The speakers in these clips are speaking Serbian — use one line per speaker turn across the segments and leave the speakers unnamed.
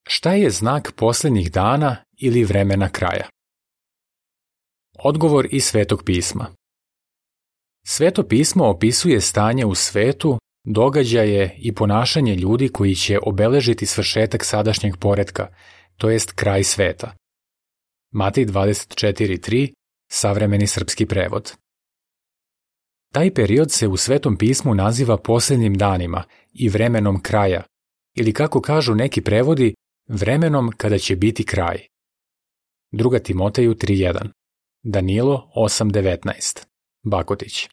Šta je znak posljednjih dana ili vremena kraja? Odgovor iz Svetog pisma. Sveto pismo opisuje stanje u svetu, događaje i ponašanje ljudi koji će obeležiti svršetak sadašnjeg poretka, to jest kraj sveta. Matej 24.3, savremeni srpski prevod. Taj period se u Svetom pismu naziva posljednjim danima i vremenom kraja, ili kako kažu neki prevodi, vremenom kada će biti kraj. 2. Timoteju 3.1, Danilo 8.19, Bakotić.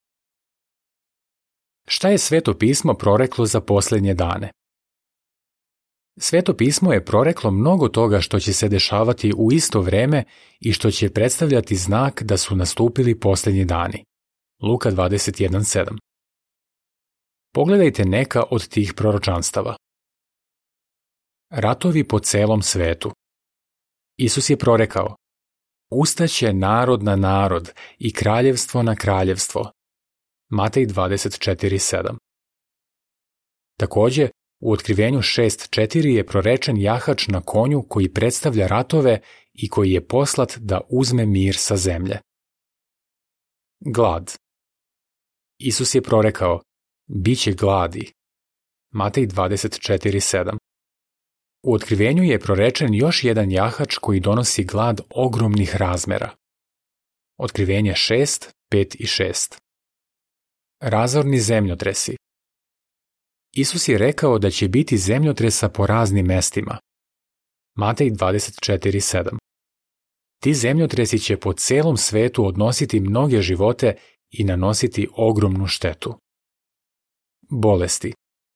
Šta je Sveto pismo proreklo za posljednje dane? Sveto pismo je proreklo mnogo toga što će se dešavati u isto vreme i što će predstavljati znak da su nastupili posljednji dani. Luka 21.7. Pogledajte neka od tih proročanstava. Ratovi po celom svetu. Isus je prorekao: Ustaće narod na narod i kraljevstvo na kraljevstvo. Matej 24.7. Također, u Otkrivenju 6.4 je prorečen jahač na konju koji predstavlja ratove i koji je poslat da uzme mir sa zemlje. Glad. Isus je prorekao: Biće gladi. Matej 24.7. U Otkrivenju je prorečen još jedan jahač koji donosi glad ogromnih razmera. Otkrivenje 6.5 i 6. Razorni zemljotresi. Isus je rekao da će biti zemljotresa po raznim mestima. Matej 24.7. Ti zemljotresi će po celom svetu odnositi mnoge živote i nanositi ogromnu štetu. Bolesti.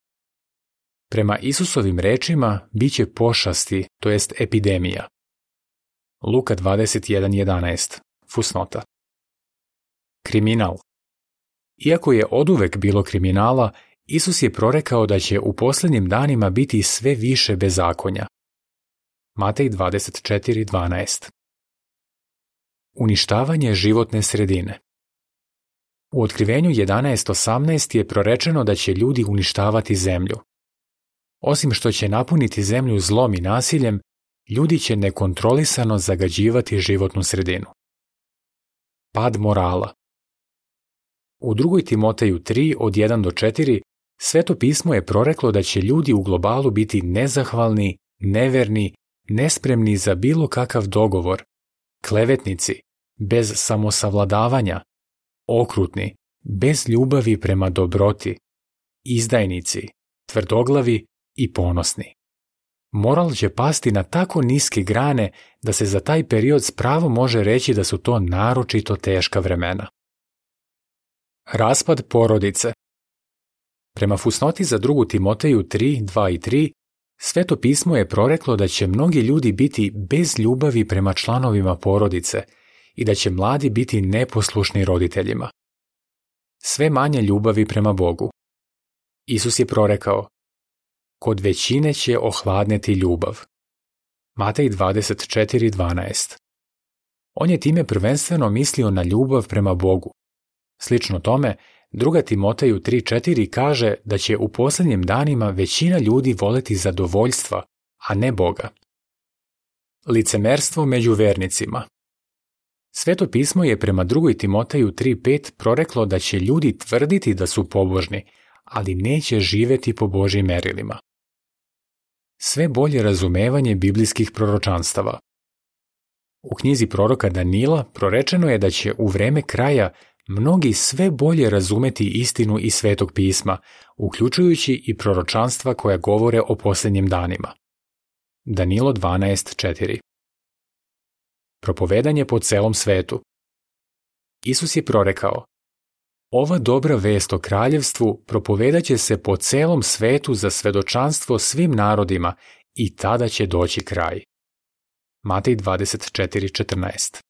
Prema Isusovim rečima bit će pošasti, to jest epidemija. Luka 21.11, fusnota. Kriminal. Iako je oduvek bilo kriminala, Isus je prorekao da će u posljednjim danima biti sve više bezakonja. Matej 24.12. Uništavanje životne sredine. U Otkrivenju 11.18 je prorečeno da će ljudi uništavati zemlju. Osim što će napuniti zemlju zlom i nasiljem, ljudi će nekontrolisano zagađivati životnu sredinu. Pad morala. U 2. Timoteju 3 od 1 do 4 Sveto pismo je proreklo da će ljudi u globalu biti nezahvalni, neverni, nespremni za bilo kakav dogovor, klevetnici, bez samosavladavanja, okrutni, bez ljubavi prema dobroti, izdajnici, tvrdoglavi i ponosni. Moral će pasti na tako niske grane da se za taj period s pravom može reći da su to naročito teška vremena. Raspad porodice. Prema fusnoti za 2. Timoteju 3, 2 i 3, Sveto pismo je proreklo da će mnogi ljudi biti bez ljubavi prema članovima porodice i da će mladi biti neposlušni roditeljima. Sve manje ljubavi prema Bogu. Isus je prorekao: Kod većine će ohladneti ljubav. Matej 24.12. On je time prvenstveno mislio na ljubav prema Bogu. Slično tome, 2. Timoteju 3.4 kaže da će u posljednjim danima većina ljudi voleti zadovoljstva, a ne Boga. Licemerstvo među vernicima. Sveto pismo je prema 2. Timoteju 3.5 proreklo da će ljudi tvrditi da su pobožni, ali neće živeti po Božjim merilima. Sve bolje razumevanje biblijskih proročanstava. U knjizi proroka Danila prorečeno je da će u vreme kraja mnogi sve bolje razumeti istinu iz Svetog pisma, uključujući i proročanstva koja govore o posljednjim danima. Danilo 12.4. Propovedanje po celom svetu. Isus je prorekao: Ova dobra vest o kraljevstvu propovedaće se po celom svetu za svedočanstvo svim narodima i tada će doći kraj. Matej 24.14.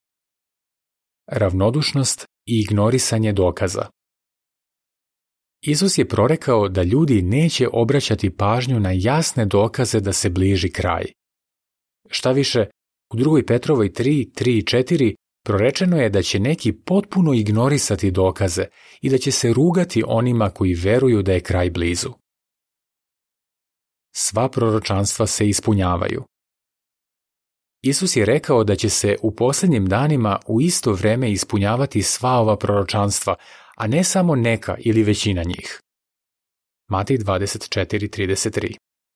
Ravnodušnost i ignorisanje dokaza. Isus je prorekao da ljudi neće obraćati pažnju na jasne dokaze da se bliži kraj. Šta više, u 2. Petrovoj 3, 3 i 4 prorečeno je da će neki potpuno ignorisati dokaze i da će se rugati onima koji veruju da je kraj blizu. sva proročanstva se ispunjavaju. Isus je rekao da će se u posljednjim danima u isto vrijeme ispunjavati sva ova proročanstva, a ne samo neka ili većina njih. Matej 24:33.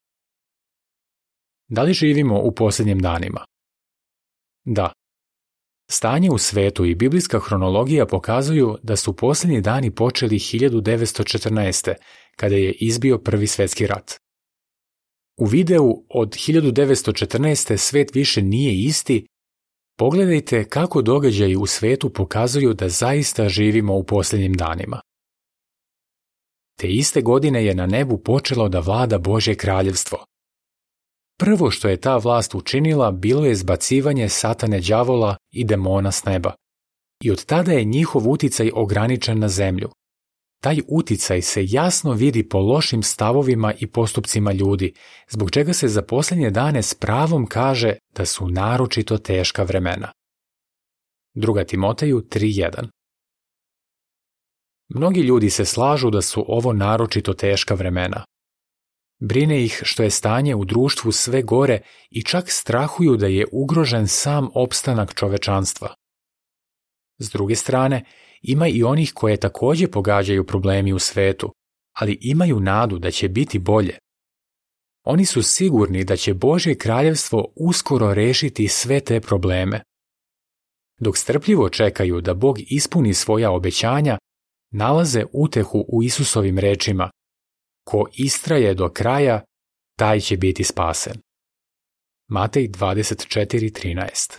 Da li živimo u posljednjim danima? Da. Stanje u svetu i biblijska hronologija pokazuju da su posljednji dani počeli 1914. kada je izbio Prvi svjetski rat. U videu od 1914. svet više nije isti, pogledajte kako događaji u svetu pokazuju da zaista živimo u posljednjim danima. Te iste godine je na nebu počelo da vlada Božje kraljevstvo. Prvo što je ta vlast učinila bilo je zbacivanje satane đavola i demona s neba. I od tada je njihov uticaj ograničen na zemlju. Taj uticaj se jasno vidi po lošim stavovima i postupcima ljudi, zbog čega se za posljednje dane s pravom kaže da su naročito teška vremena. 2. Timoteju 3:1. Mnogi ljudi se slažu da su ovo naročito teška vremena. Brine ih što je stanje u društvu sve gore i čak strahuju da je ugrožen sam opstanak čovečanstva. S druge strane, ima i onih koje također pogađaju problemi u svetu, ali imaju nadu da će biti bolje. Oni su sigurni da će Božje kraljevstvo uskoro rešiti sve te probleme. Dok strpljivo čekaju da Bog ispuni svoja obećanja, nalaze utehu u Isusovim rečima: ko istraje do kraja, taj će biti spasen. Matej 24:13.